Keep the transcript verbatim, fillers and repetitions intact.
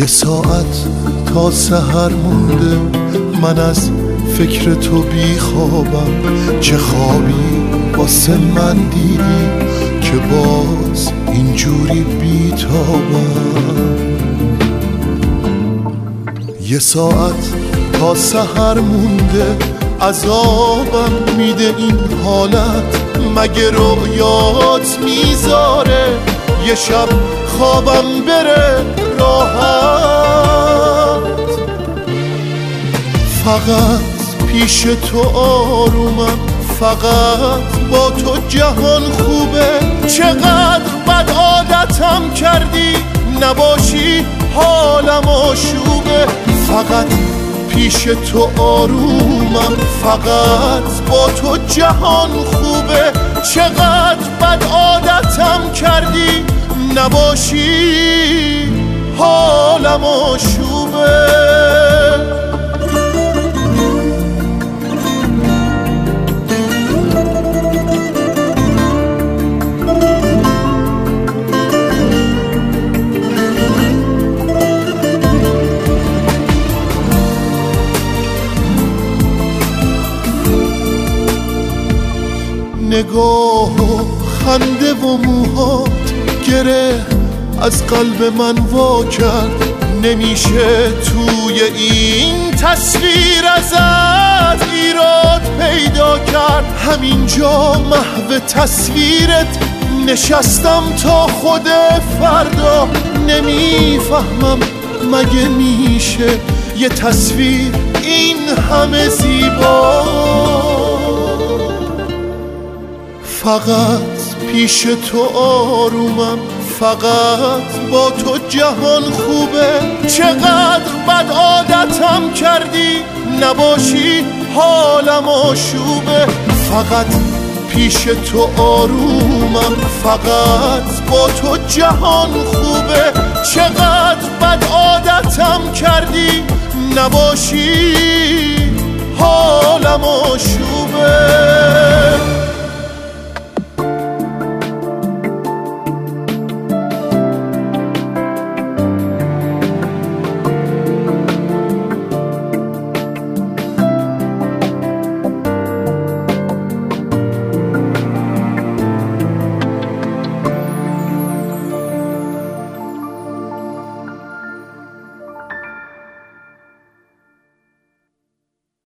ساعت تا سحر مونده من از فکر تو بی خوابم. چه خوابی واسه من دیدی که باز اینجوری بی تابم. یه ساعت تا سحر مونده عذابم میده این حالت. مگه رویات میذاره یه شب خوابم بره راحت؟ فقط پیش تو آرومم، فقط با تو جهان خوبه. چقدر بد عادتم کردی نباشی حالم آشوبه. فقط پیش تو آرومم، فقط با تو جهان خوبه. چقدر بد عادتم کردی نباشی حالم آشوبه. نگاه و خنده و موهات گره از قلب من وا کرد. نمیشه توی این تصویر ازت ایراد پیدا کرد. همینجا محو تصویرت نشستم تا خود فردا. نمیفهمم مگه میشه یه تصویر این همه زیبا؟ فقط پیش تو آرومم، فقط با تو جهان خوبه. چقدر بد عادتم کردی نباشی حالم آشوبه. فقط پیش تو آرومم، فقط با تو جهان خوبه. چقدر بد عادتم کردی نباشی حالم آشوبه.